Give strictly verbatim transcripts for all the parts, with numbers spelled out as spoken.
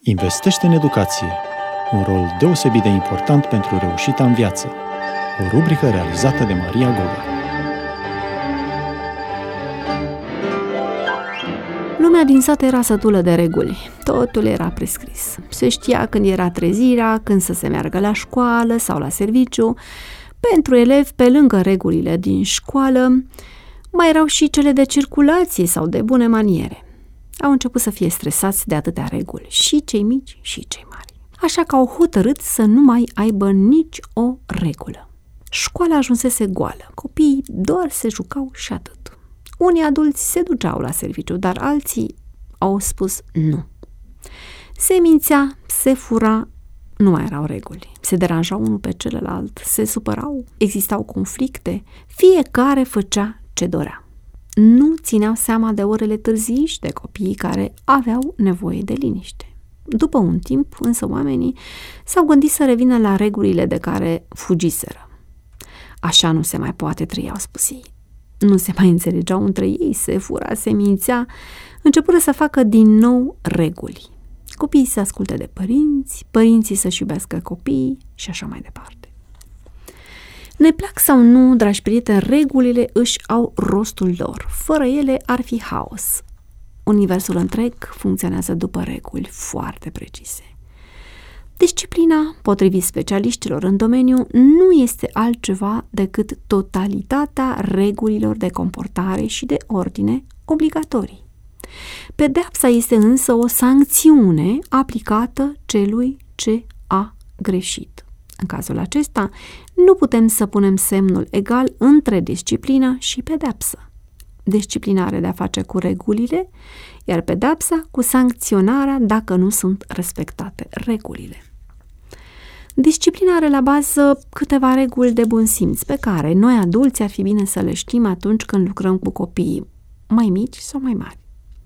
Investește în educație. Un rol deosebit de important pentru reușita în viață. O rubrică realizată de Maria Goga. Lumea din sat era sătulă de reguli. Totul era prescris. Se știa când era trezirea, când să se meargă la școală sau la serviciu. Pentru elevi, pe lângă regulile din școală, mai erau și cele de circulație sau de bune maniere. Au început să fie stresați de atâtea reguli, și cei mici și cei mari. Așa că au hotărât să nu mai aibă nici o regulă. Școala ajunsese goală. Copiii doar se jucau și atât. Unii adulți se duceau la serviciu, dar alții au spus nu. Se mințea, se fura, nu mai erau reguli. Se deranjau unul pe celălalt, se supărau, existau conflicte, fiecare făcea ce dorea. Nu țineau seama de orele târzii și de copiii care aveau nevoie de liniște. După un timp, însă, oamenii s-au gândit să revină la regulile de care fugiseră. Așa nu se mai poate trăi, au spus ei. Nu se mai înțelegeau între ei, se fura, se mințea, începură să facă din nou reguli. Copiii să asculte de părinți, părinții să-și iubească copiii și așa mai departe. Ne plac sau nu, dragi prieteni, regulile își au rostul lor. Fără ele ar fi haos. Universul întreg funcționează după reguli foarte precise. Disciplina, potrivit specialiștilor în domeniu, nu este altceva decât totalitatea regulilor de comportare și de ordine obligatorii. Pedeapsa este însă o sancțiune aplicată celui ce a greșit. În cazul acesta, nu putem să punem semnul egal între disciplină și pedeapsă. Disciplina are de-a face cu regulile, iar pedeapsa cu sancționarea dacă nu sunt respectate regulile. Disciplina are la bază câteva reguli de bun simț pe care noi adulți ar fi bine să le știm atunci când lucrăm cu copiii, mai mici sau mai mari.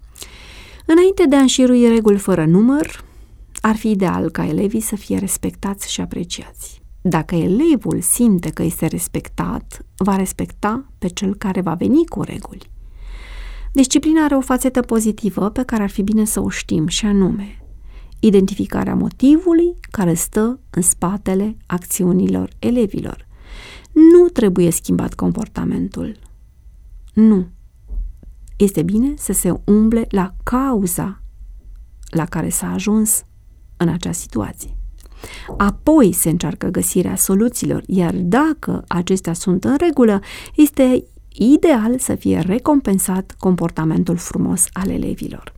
Înainte de a înșirui reguli fără număr, ar fi ideal ca elevii să fie respectați și apreciați. Dacă elevul simte că este respectat, va respecta pe cel care va veni cu reguli. Disciplina are o fațetă pozitivă pe care ar fi bine să o știm, și anume identificarea motivului care stă în spatele acțiunilor elevilor. Nu trebuie schimbat comportamentul. Nu. Este bine să se umble la cauza la care s-a ajuns în acea situație. Apoi se încearcă găsirea soluțiilor, iar dacă acestea sunt în regulă, este ideal să fie recompensat comportamentul frumos al elevilor.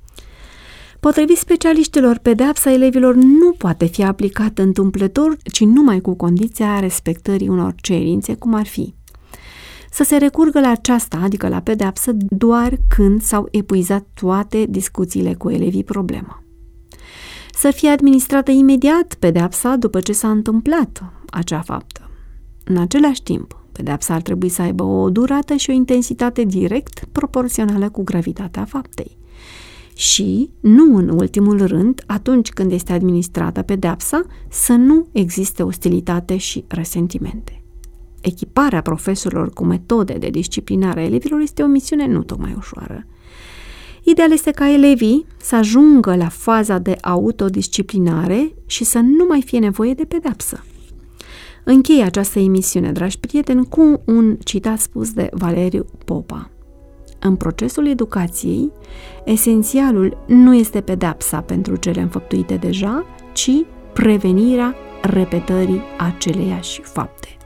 Potrivit specialiștilor, pedeapsa elevilor nu poate fi aplicată întâmplător, ci numai cu condiția respectării unor cerințe, cum ar fi să se recurgă la aceasta, adică la pedeapsă, doar când s-au epuizat toate discuțiile cu elevii problemă. Să fie administrată imediat pedeapsa după ce s-a întâmplat acea faptă. În același timp, pedeapsa ar trebui să aibă o durată și o intensitate direct proporțională cu gravitatea faptei. Și, nu în ultimul rând, atunci când este administrată pedeapsa, să nu existe ostilitate și resentimente. Echiparea profesorilor cu metode de disciplinare a elevilor este o misiune nu tocmai ușoară. Ideal este ca elevii să ajungă la faza de autodisciplinare și să nu mai fie nevoie de pedeapsă. Închei această emisiune, dragi prieteni, cu un citat spus de Valeriu Popa. În procesul educației, esențialul nu este pedeapsa pentru cele înfăptuite deja, ci prevenirea repetării aceleiași fapte.